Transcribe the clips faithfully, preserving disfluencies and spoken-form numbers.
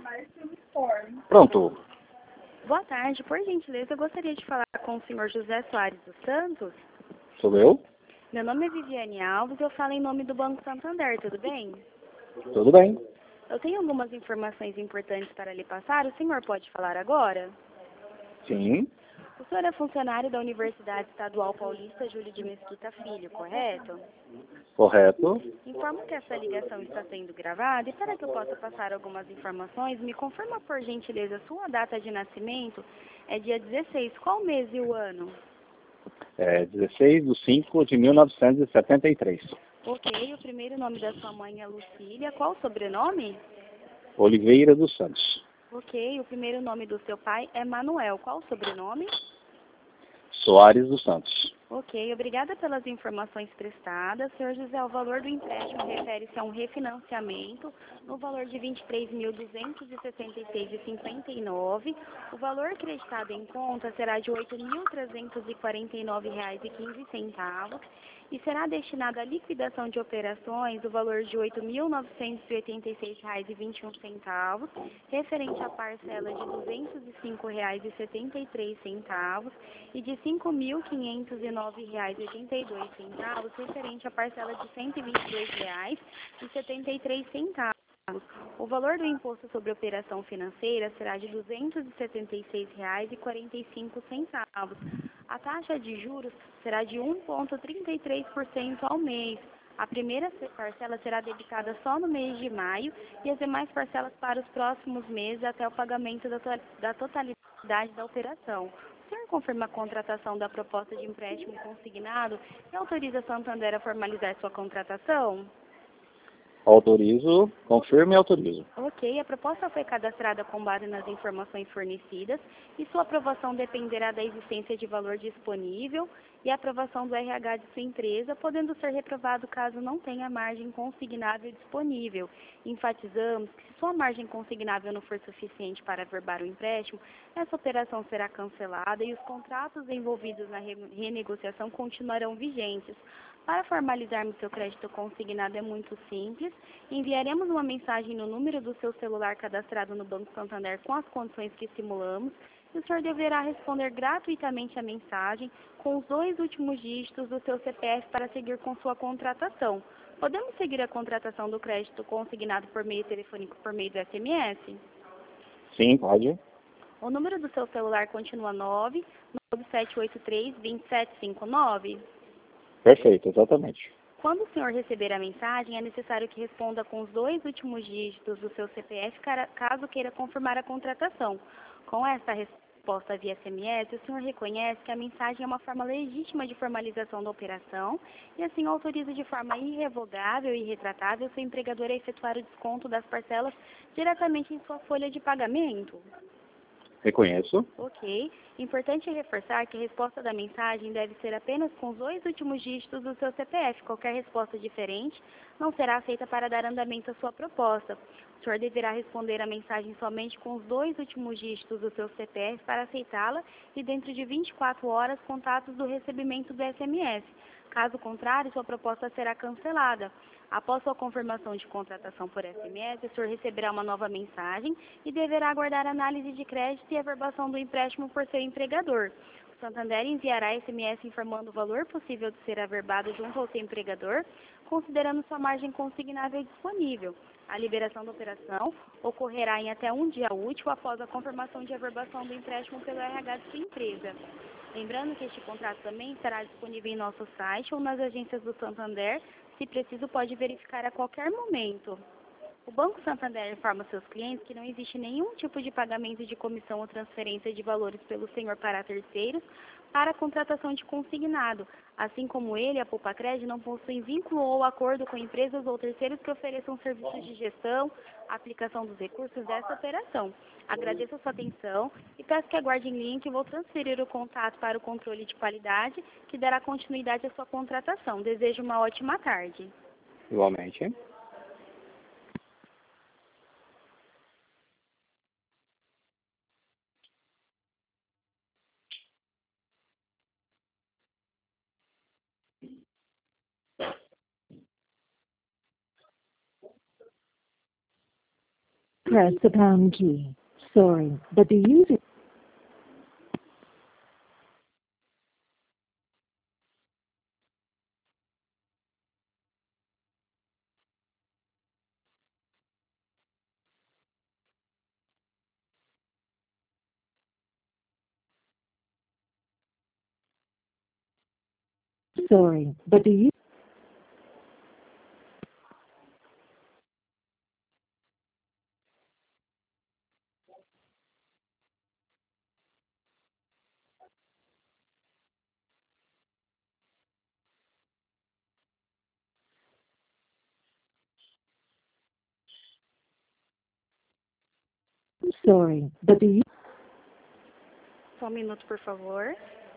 Pronto. Boa tarde, por gentileza, eu gostaria de falar com o senhor José Soares dos Santos. Sou eu? Meu nome é Viviane Alves e eu falo em nome do Banco Santander, tudo bem? Tudo bem. Eu tenho algumas informações importantes para lhe passar, o senhor pode falar agora? Sim. O senhor é funcionário da Universidade Estadual Paulista Júlio de Mesquita Filho, correto? Correto. Informo que essa ligação está sendo gravada e para que eu possa passar algumas informações, me confirma por gentileza sua data de nascimento é dia dezesseis, qual mês e o ano? É dezesseis de cinco de mil novecentos e setenta e três. Ok, o primeiro nome da sua mãe é Lucília, qual o sobrenome? Oliveira dos Santos. Ok, o primeiro nome do seu pai é Manuel, qual o sobrenome? Soares dos Santos. Ok, obrigada pelas informações prestadas. Senhor José, o valor do empréstimo refere-se a um refinanciamento no valor de vinte e três mil duzentos e sessenta e seis reais e cinquenta e nove centavos. O valor acreditado em conta será de oito mil trezentos e quarenta e nove reais e quinze centavos e será destinado à liquidação de operações o valor de oito mil novecentos e oitenta e seis reais e vinte e um centavos, referente à parcela de duzentos e cinco reais e setenta e três centavos e de cinco mil quinhentos e nove reais e oitenta e dois centavos, referente à parcela de cento e vinte e dois reais e setenta e três centavos. O valor do imposto sobre operação financeira será de duzentos e setenta e seis reais e quarenta e cinco centavos. A taxa de juros será de um vírgula trinta e três por cento ao mês. A primeira parcela será debitada só no mês de maio e as demais parcelas para os próximos meses até o pagamento da, to da totalidade da operação. O senhor confirma a contratação da proposta de empréstimo consignado e autoriza a Santander a formalizar sua contratação? Autorizo, confirmo e autorizo. Ok, a proposta foi cadastrada com base nas informações fornecidas e sua aprovação dependerá da existência de valor disponível e a aprovação do R H de sua empresa, podendo ser reprovado caso não tenha margem consignável disponível. Enfatizamos que se sua margem consignável não for suficiente para averbar o empréstimo, essa operação será cancelada e os contratos envolvidos na renegociação continuarão vigentes. Para formalizarmos seu crédito consignado é muito simples. Enviaremos uma mensagem no número do seu celular cadastrado no Banco Santander com as condições que simulamos e o senhor deverá responder gratuitamente a mensagem com os dois últimos dígitos do seu C P F para seguir com sua contratação. Podemos seguir a contratação do crédito consignado por meio telefônico por meio do S M S? Sim, pode. O número do seu celular continua nove nove sete oito três, dois sete cinco nove? Perfeito, exatamente. Quando o senhor receber a mensagem, é necessário que responda com os dois últimos dígitos do seu C P F, caso queira confirmar a contratação. Com essa resposta via S M S, o senhor reconhece que a mensagem é uma forma legítima de formalização da operação e assim autoriza de forma irrevogável e irretratável seu empregador a efetuar o desconto das parcelas diretamente em sua folha de pagamento. Reconheço. Ok. Importante reforçar que a resposta da mensagem deve ser apenas com os dois últimos dígitos do seu C P F. Qualquer resposta diferente não será aceita para dar andamento à sua proposta. O senhor deverá responder a mensagem somente com os dois últimos dígitos do seu C P F para aceitá-la e dentro de vinte e quatro horas contatos do recebimento do S M S. Caso contrário, sua proposta será cancelada. Após sua confirmação de contratação por S M S, o senhor receberá uma nova mensagem e deverá aguardar análise de crédito e averbação do empréstimo por seu empregador. O Santander enviará S M S informando o valor possível de ser averbado junto ao seu empregador, considerando sua margem consignável disponível. A liberação da operação ocorrerá em até um dia útil após a confirmação de averbação do empréstimo pelo R H de sua empresa. Lembrando que este contrato também estará disponível em nosso site ou nas agências do Santander. Se preciso, pode verificar a qualquer momento. O Banco Santander informa seus clientes que não existe nenhum tipo de pagamento de comissão ou transferência de valores pelo senhor para terceiros para a contratação de consignado. Assim como ele, a Poupa-Cred não possui vínculo ou acordo com empresas ou terceiros que ofereçam serviços de gestão, aplicação dos recursos dessa operação. Agradeço a sua atenção e peço que aguarde em linha que vou transferir o contato para o controle de qualidade, que dará continuidade à sua contratação. Desejo uma ótima tarde. Igualmente. press the pound key. Sorry, but the user... Sorry, but the user... Sorry, but the user... Só um minuto, por favor.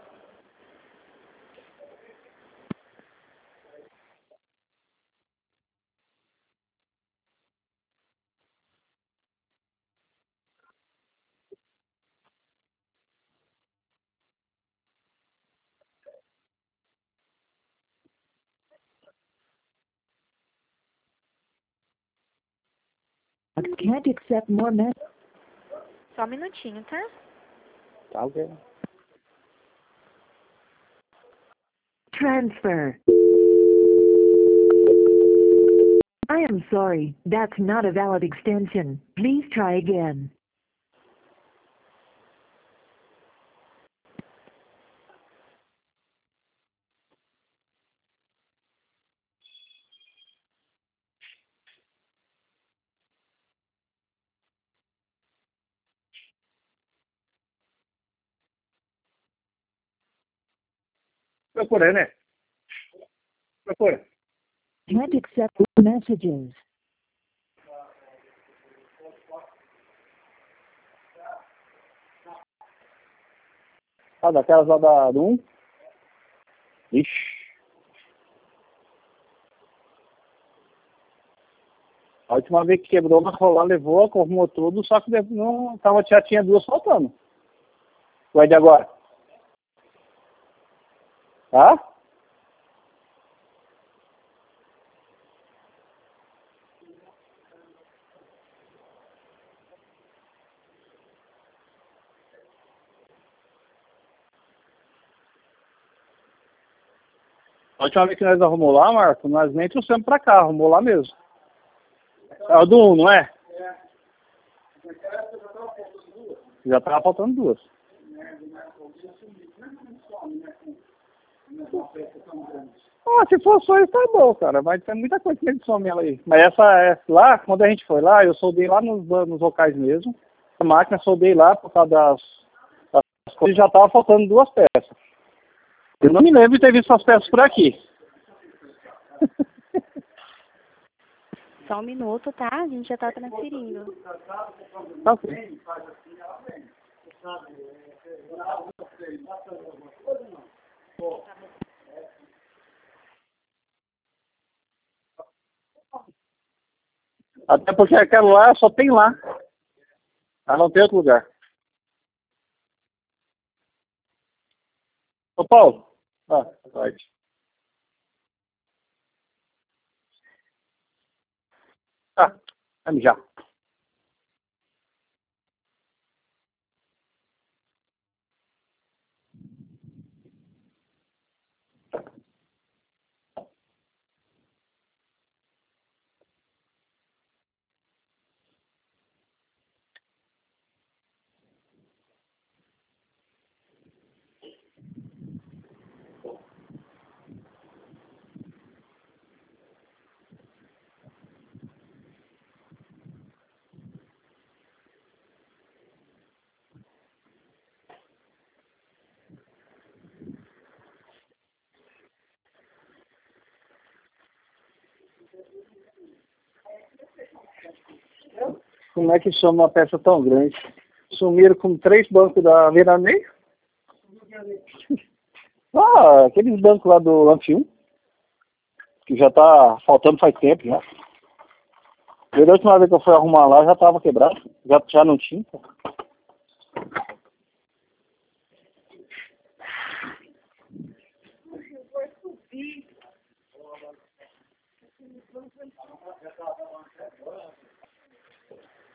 Can't accept more messages. Só um minutinho, tá? Tá ok. Transfer. I am sorry, that's not a valid extension. Please try again. Procura, né? Procura. Can't accept more messages. Ah, daquelas lá da, do um? Ixi. A última vez que quebrou, mas rolar, levou, arrumou tudo, só que não, tava, já tinha duas faltando. Vai de agora. Tá? A última vez que nós arrumou lá, Marco, nós nem trouxemos pra cá, arrumou lá mesmo. É o do um, não é? Já tava faltando duas. Ah, se for só isso, tá bom, cara. Mas tem muita coisa que ele some ela aí. Mas essa é lá, quando a gente foi lá, eu soldei lá nos, nos locais mesmo. A máquina soldei lá por causa das, das coisas, já tava faltando duas peças. Eu não me lembro de ter visto essas peças por aqui. Só um minuto, tá? A gente já tá transferindo. Tá ok. Até porque aquela lá só tem lá. Ela não tem outro lugar. Ô Paulo. Ah, vai. Ah, vamos já. Como é que chama uma peça tão grande? Sumiram com três bancos da Veraneio. Ah, aqueles bancos lá do Anfi um, que já tá faltando faz tempo já. Eu, da última vez que eu fui arrumar lá, já tava quebrado. Já, já não tinha.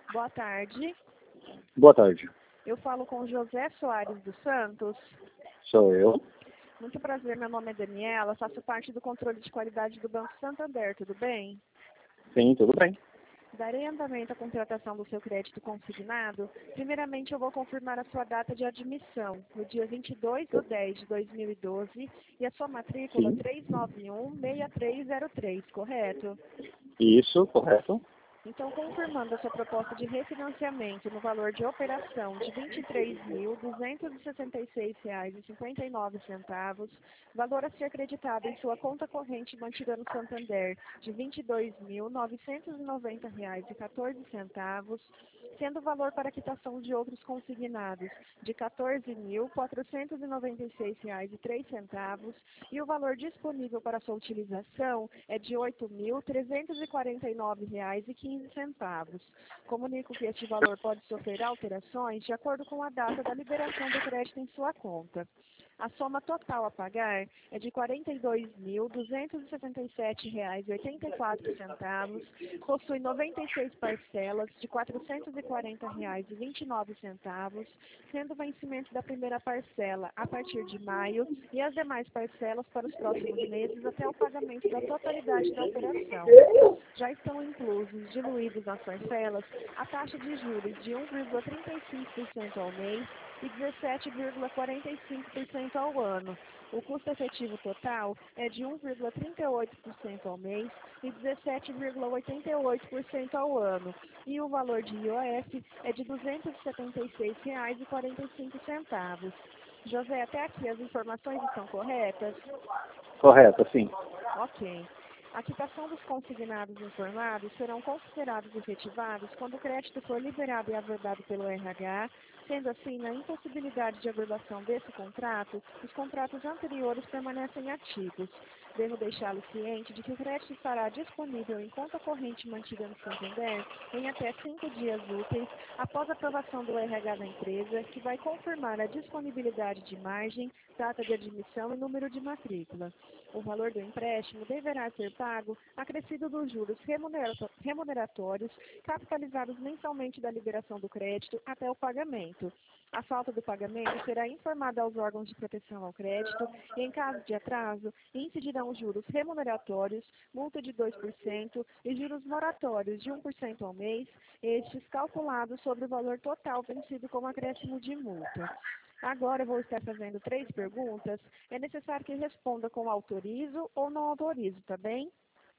Boa tarde. Boa tarde. Eu falo com José Soares dos Santos. Sou eu. Muito prazer, meu nome é Daniela, faço parte do controle de qualidade do Banco Santander, tudo bem? Sim, tudo bem. Darei andamento à contratação do seu crédito consignado. Primeiramente, eu vou confirmar a sua data de admissão, no dia vinte e dois de dez de dois mil e doze, e a sua matrícula Sim. três nove um, seis três zero três, correto? Isso, correto. Então, confirmando a sua proposta de refinanciamento no valor de operação de vinte e três mil, duzentos e sessenta e seis reais e cinquenta e nove centavos, valor a ser acreditado em sua conta corrente mantida no Santander de vinte e dois mil, novecentos e noventa reais e quatorze centavos, sendo o valor para quitação de outros consignados de quatorze mil, quatrocentos e noventa e seis reais e três centavos, e o valor disponível para sua utilização é de oito mil, trezentos e quarenta e nove reais e quinze centavos. Comunico que este valor pode sofrer alterações de acordo com a data da liberação do crédito em sua conta. A soma total a pagar é de quarenta e dois mil, duzentos e sessenta e sete reais e oitenta e quatro centavos, possui noventa e seis parcelas de quatrocentos e quarenta reais e vinte e nove centavos, sendo o vencimento da primeira parcela a partir de maio e as demais parcelas para os próximos meses até o pagamento da totalidade da operação. Já estão inclusos, diluídos nas parcelas, a taxa de juros de um vírgula trinta e cinco por cento ao mês e dezessete vírgula quarenta e cinco por cento ao ano. O custo efetivo total é de um vírgula trinta e oito por cento ao mês e dezessete vírgula oitenta e oito por cento ao ano. E o valor de I O F é de duzentos e setenta e seis reais e quarenta e cinco centavos. José, até aqui as informações estão corretas? Correto, sim. Ok. A quitação dos consignados informados serão considerados efetivados quando o crédito for liberado e averdado pelo R H, sendo assim, na impossibilidade de averbação desse contrato, os contratos anteriores permanecem ativos. Devo deixá-lo ciente de que o crédito estará disponível em conta corrente mantida no Santander em até cinco dias úteis após a aprovação do R H da empresa, que vai confirmar a disponibilidade de margem, data de admissão e número de matrícula. O valor do empréstimo deverá ser pago acrescido dos juros remuneratórios capitalizados mensalmente da liberação do crédito até o pagamento. A falta do pagamento será informada aos órgãos de proteção ao crédito e, em caso de atraso, incidirão juros remuneratórios, multa de dois por cento e juros moratórios de um por cento ao mês, estes calculados sobre o valor total vencido como acréscimo de multa. Agora eu vou estar fazendo três perguntas. É necessário que responda com autorizo ou não autorizo, tá bem?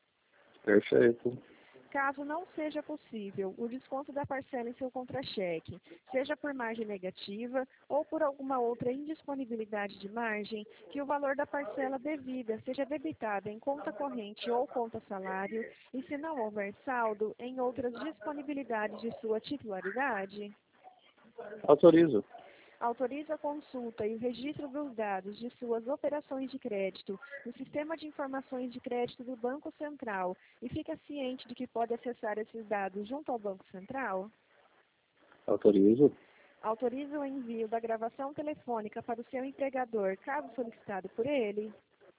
Perfeito. Caso não seja possível o desconto da parcela em seu contra-cheque, seja por margem negativa ou por alguma outra indisponibilidade de margem, que o valor da parcela devida seja debitado em conta corrente ou conta salário e, se não houver saldo, em outras disponibilidades de sua titularidade. Autorizo. Autoriza a consulta e o registro dos dados de suas operações de crédito no Sistema de Informações de Crédito do Banco Central e fica ciente de que pode acessar esses dados junto ao Banco Central? Autorizo. Autoriza o envio da gravação telefônica para o seu empregador, caso solicitado por ele?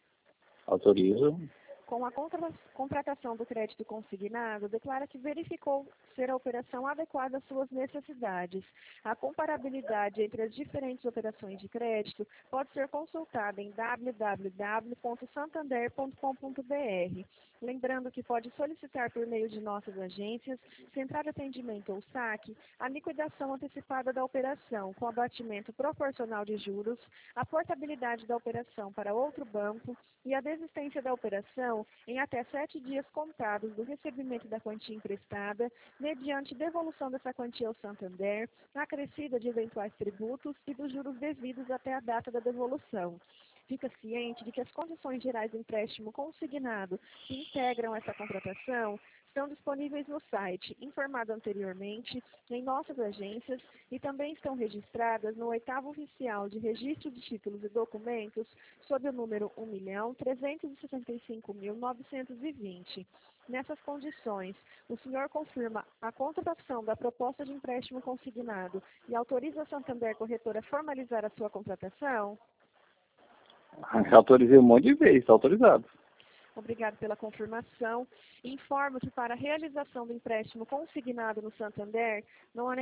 Autorizo. Com a contra contratação do crédito consignado, declara que verificou ser a operação adequada às suas necessidades. A comparabilidade entre as diferentes operações de crédito pode ser consultada em w w w ponto santander ponto com ponto b r. Lembrando que pode solicitar por meio de nossas agências, Central de Atendimento ou saque, a liquidação antecipada da operação, com abatimento proporcional de juros, a portabilidade da operação para outro banco e a desistência da operação em até sete dias contados do recebimento da quantia emprestada, mediante devolução dessa quantia ao Santander, acrescida de eventuais tributos e dos juros devidos até a data da devolução. Fica ciente de que as condições gerais do empréstimo consignado que integram essa contratação estão disponíveis no site, informado anteriormente, em nossas agências e também estão registradas no oitavo oficial de registro de títulos e documentos sob o número um milhão trezentos e sessenta e cinco mil novecentos e vinte. Nessas condições, o senhor confirma a contratação da proposta de empréstimo consignado e autoriza a Santander Corretora a formalizar a sua contratação? Autorizei um monte de vezes, está autorizado. Obrigado pela confirmação. Informo que para a realização do empréstimo consignado no Santander, não há